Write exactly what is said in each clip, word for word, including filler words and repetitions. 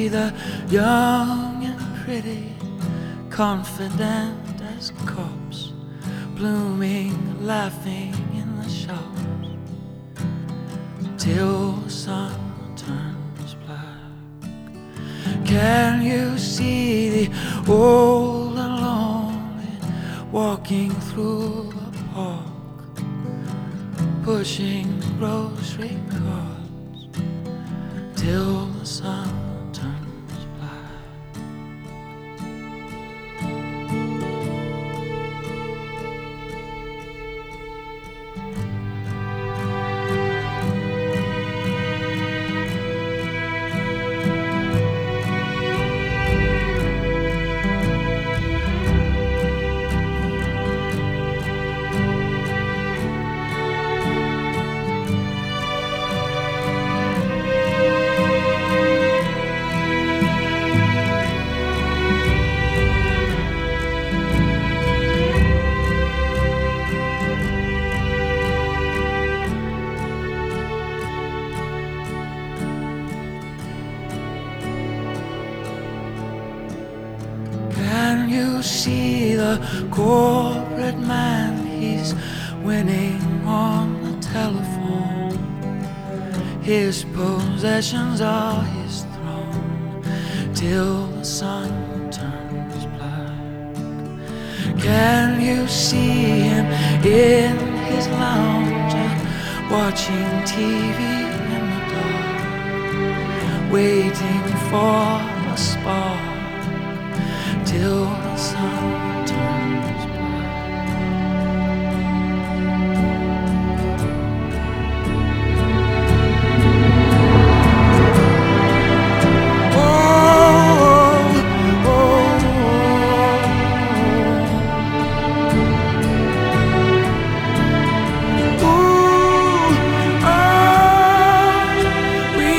see the young and pretty, confident as cops, blooming, laughing in the shops, till the sun turns black? Can you see the old and lonely walking through a park, pushing grocery carts till the sun turns black? Can you see the corporate man? He's winning on the telephone. His possessions are his throne till the sun turns black. Can you see him in his lounge, watching T V in the dark, waiting for a spark till the sun turns black? Oh, oh, oh, ooh, are we?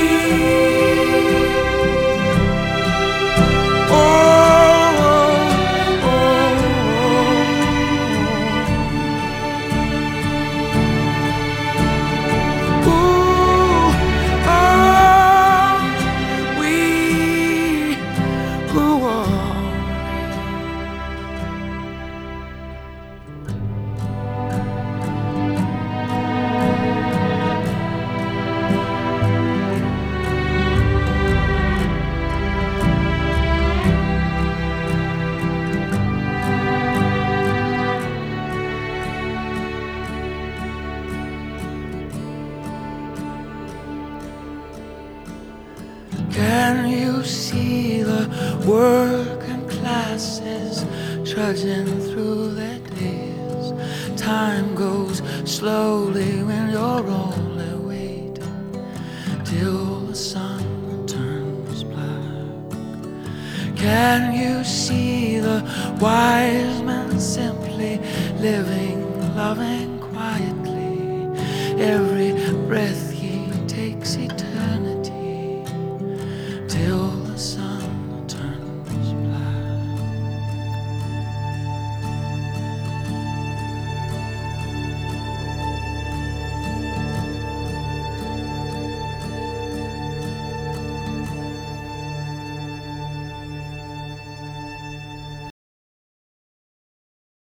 Can you see the working classes trudging through their days? Time goes slowly when you're only waiting till the sun turns black. Can you see the wise man simply living, loving quietly? Every breath he takes, he